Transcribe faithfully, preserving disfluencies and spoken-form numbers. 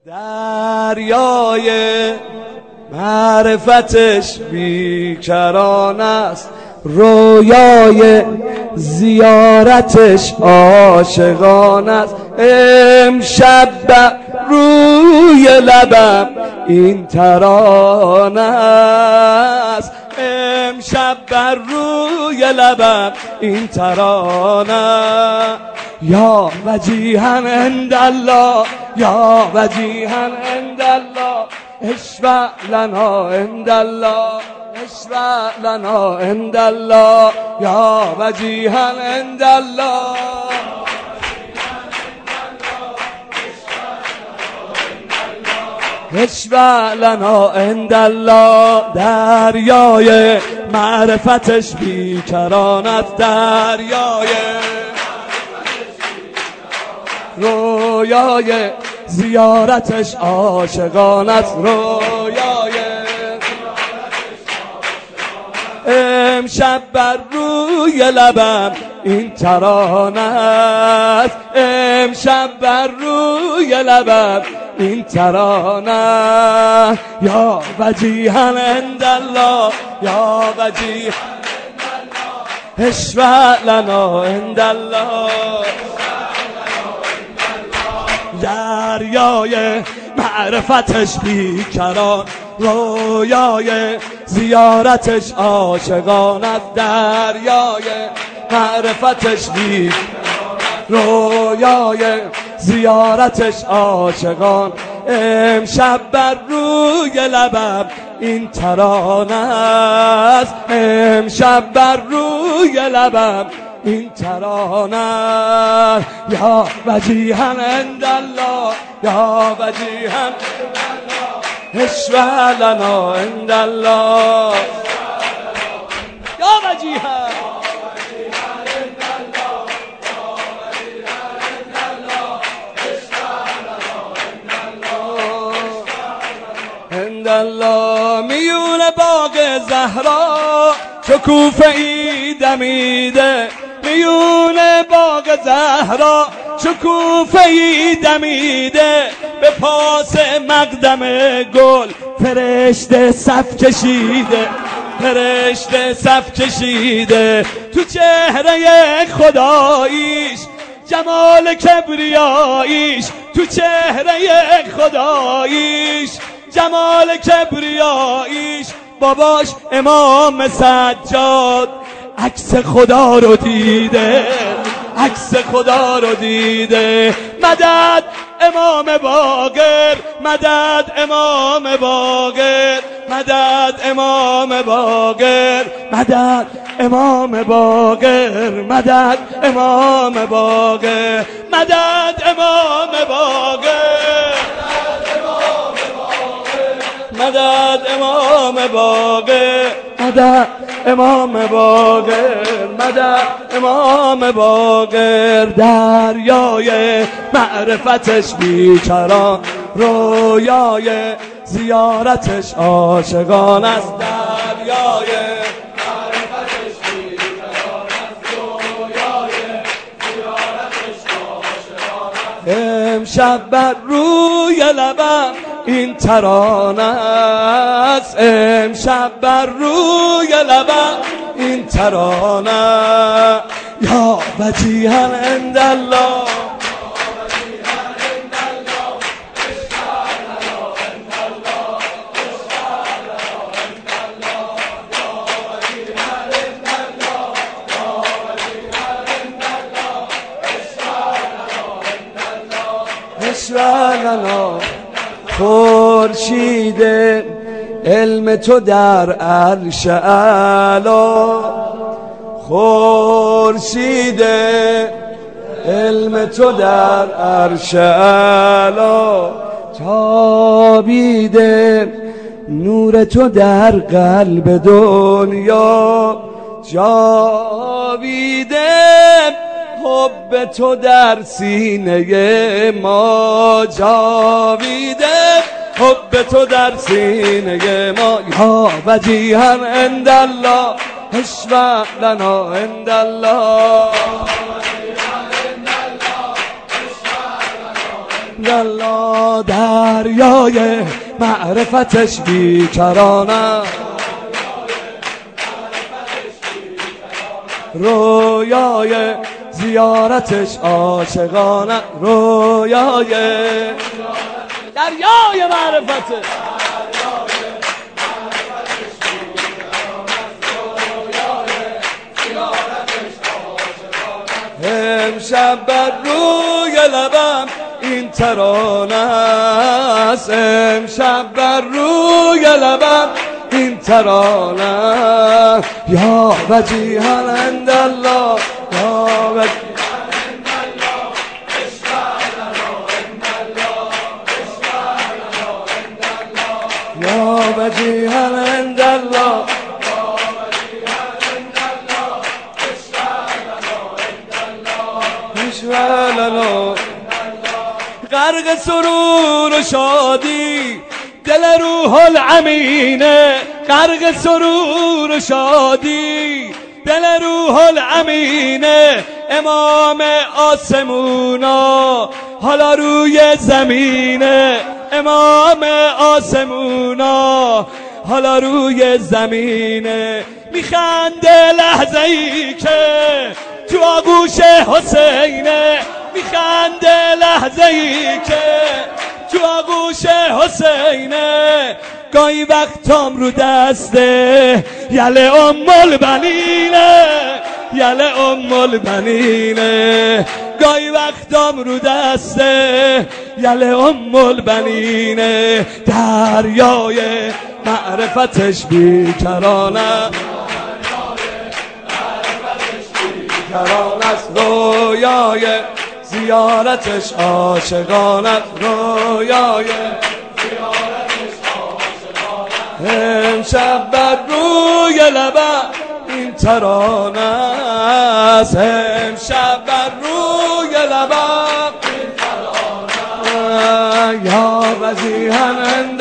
دریای معرفتش بیکران است، رویای زیارتش عاشقان است. امشب روی لبم این ترانه است، امشب بر روی لبم این ترانه. یا وجیها عند الله، یا وجیها عند الله، اشفع لنا عند الله، اشفع لنا عند الله. یا وجیها عند الله، اشفع لنا عند الله. دریای معرفتش بیکران است، دریای رویای زیارتش عاشقان است، رویای امشب بر روی لبم این ترانه است، امشب بر روی لبم این ترانه. یا وجیها عند الله، یا وجیها اشفع لنا عند الله. دریای معرفتش بیکران، رویای زیارتش عاشقان است. دریای معرفتش بیکران، رویای زیارتش عاشقان. امشب بر روی لبم این ترانه است، امشب بر روی لبم این ترانه. یا وجیها عند الله، یا وجیها اشفع لنا عند الله. یا وجیها عند الله. میون باغ زهرا شکوفه ای دمیده، میون باغ زهرا شکوفه ای دمیده. به پاس مقدم گل فرشته صف کشیده، فرشته صف کشیده. تو چهره خداییش جمال کبریاییش، تو چهره خداییش جمال کبریاییش. باباش امام سجاد عکس خدا رو دیده، عکس خدا رو دیده. مدد امام باقر، مدد امام باقر، مدد امام باقر، مدد امام باقر، مدد امام باقر، مدد امام باقر، مدد امام باقر، مدد امام باقر، مدد امام باقر. دریای معرفتش بیکران، رویای زیارتش عاشقان است. دریای معرفتش بیکران است، رویای زیارتش عاشقان است. امشب بر روی لبم این ترانه است، امشب بر روی لبم این ترانه. یا وجیها عند الله، اشفع لنا. خورشید علم تو در عرش اعلی، خورشید علم تو در عرش اعلی. تابیده نور تو در قلب دنیا، جاویده حب تو در سینه ما، جاویده حب تو در سینه ما. یا وجیها عند الله، اشفع لنا عند الله. الله دریای معرفتش بیکرانه، رویای زیارتش عاشقانه، رویای دریای معرفتش امشب بر روی لبم این ترانه است، امشب بر روی لبم این ترانه، یا وجیها عند الله، یا وجیها عند الله، یا وجیها عند الله، غرق سرور و شادی دل روح الامینه، غرق سرور و شادی دل روح الامینه، امام آسمونا حالا روی زمینه، امام آسمونا حالا روی زمینه، میخنده لحظه ای که تو آغوش حسینه، میخنده لحظه ای که تو آغوش حسینه، گاهی وقتام رو دسته یله ام البنینه، یله ام البنینه، گاهی وقتام رو دسته یله ام البنینه، دریای معرفتش بیکرانه، کران است رویای زیارتش عاشقان است، رویای زیارتش عاشقان است، امشب بر روی لبم این ترانه است، امشب بر روی لبم این ترانه است، یا وجیها عند